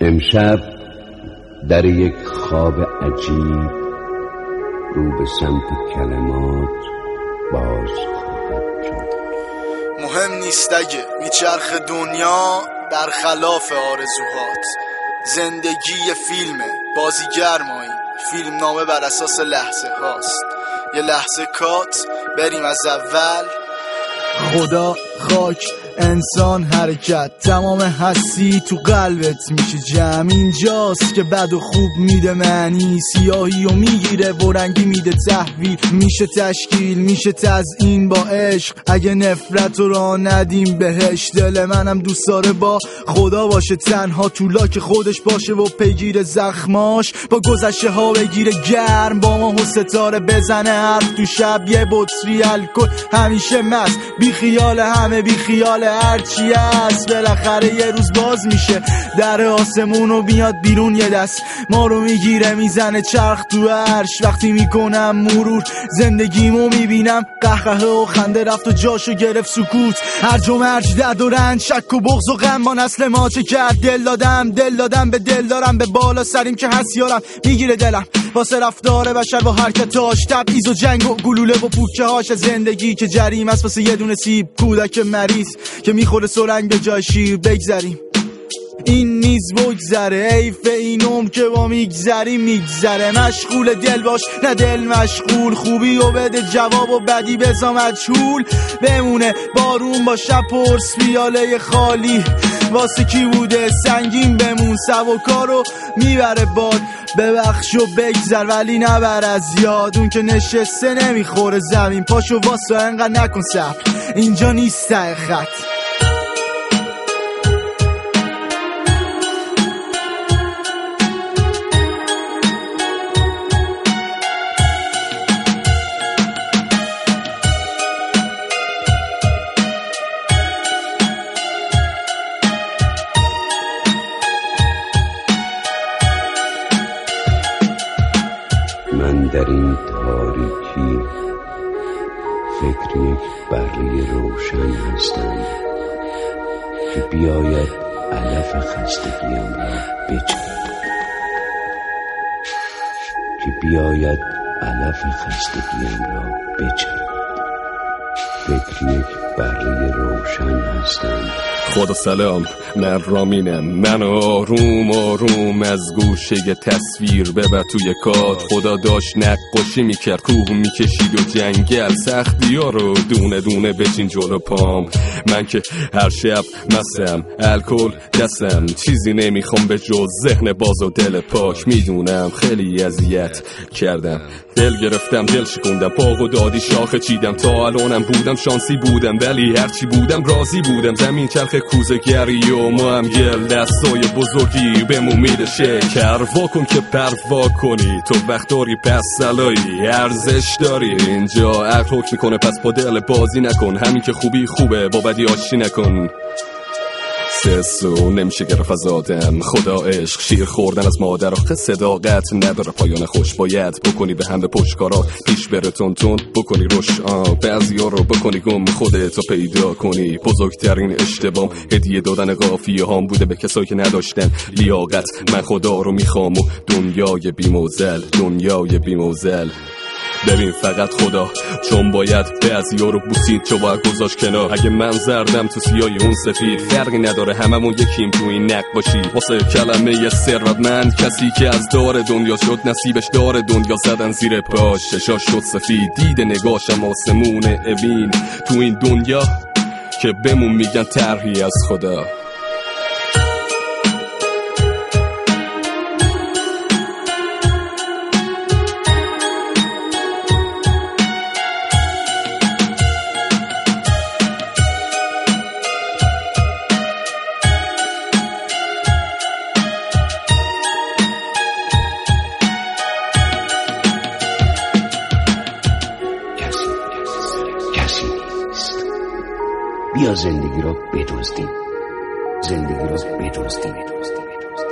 امشب در یک خواب عجیب رو به سمت کلمات باز خواهد شد. مهم نیست اگه میچرخ دنیا برخلاف آرزوهات. زندگی فیلمه، بازیگر ماییم، فیلم نامه بر اساس لحظه هاست. یه لحظه کات بریم از اول. خدا، خاک، انسان، حرکت، تمام هستی تو قلبت میشه جمع. اینجاست که بد و خوب میده معنی، سیاهی و میگیره و رنگی میده تحویل. میشه تشکیل، میشه تزیین با عشق. اگه نفرت رو راه ندیم بهش، دل منم دوست داره با خدا باشه تنها، تو لاک خودش باشه و پیگیر زخماش. با گذشته ها بگیره گرم، با ما و ستاره بزنه حرف تو شب. یه بطری الکل همیشه مست، بی خیال همه، بی خیال هرچی هست. بالاخره یه روز باز میشه در آسمون و بیاد بیرون، یه دست ما رو میگیره میزنه چرخ تو عرش. وقتی میکنم مرور زندگیمو میبینم، قهقه و خنده رفت و جاشو گرفت سکوت. هرج و مرج، درد و رنج، شک و بغض و غم، ما نسل ما چه کرد. دل دادم به دل دارم، به بالا سریم که هست یارم. میگیره دلم واسه رفتار بشر با حرکتاش، تبعیض و جنگ و گلوله و پوکه هاش. زندگی که جریم است واسه یه دونه سیب، کودک مریض که میخوره سرنگ به جای شیر. بگذریم این نیز بگذره، حیف این عمر که با میگذره. مشغول دل باش نه دل مشغول، خوبی و بده جواب و بدی بزا مجهول. بمونه بارون با شب پرس پیاله خالی، واسه کی بوده سنگین بمون. سبکارو میبره باد، ببخش و بگذر ولی نبر از یاد. اون که نشسته نمیخوره زمین، پاشو واسه انقدر نکن صبر، اینجا نیست ته خط. من در این تاریکی فکر یک بره روشن هستم که بیاید علف خستگیم را بچرد، فکر یک بره روشن هستم. خدا سلام، من رامینم، من آروم از گوشه تصویر ببر توی کات. خدا داشت نقاشی میکرد، کوه میکشید و جنگل، سختی ها رو دونه دونه بچین جلو پام. من که هر شب مستم، الکل دستم، چیزی نمیخوام به جز ذهن باز و دل پاک. میدونم خیلی اذیت کردم، دل گرفتم، دل شکوندم، پاق و دادی شاخه چیدم. تا الانم بودم شانسی بودم، ولی هرچی بودم راضی بودم. زمین چرخ کوزه گری و ما هم گل، دستای بزرگی بهمون میده شکر. واکن که پروا کنی، تو وقت داری پس سلایی ارزش داری. اینجا عقل حکم میکنه پس با دل بازی نکن، همین که خوبی خوبه با بدی آشی نکن. سسو نمیشه گرفت از آدم، خدا عشق شیر خوردن از مادر. آخه صداقت نداره پایان خوش، باید بکنی به هم به پشتکارا، پیش بره تون بکنی روش. بعضیا رو بکنی گم، خودتو پیدا کنی. بزرگترین اشتباهم هدیه دادن قافیه هام بوده به کسایی که نداشتن لیاقت. من خدا رو میخوام و دنیای بی‌موزل. ببین فقط خدا، چون باید بعضیا رو بوسید، چون باید گذاشت کنار. اگه من زردم تو سیاهی اون سفید، فرقی نداره هممون یکیم تو این نقاشی. واسه کلمه ثروتمند، کسی که از دار دنیا شد نصیبش دار دنیا زدن زیر پاش. چشاش شد سفید، دید نگاشم آسمون اوین تو این دنیا که بمون میگن طرحی از خدا. بیا زندگی را بدزدیم.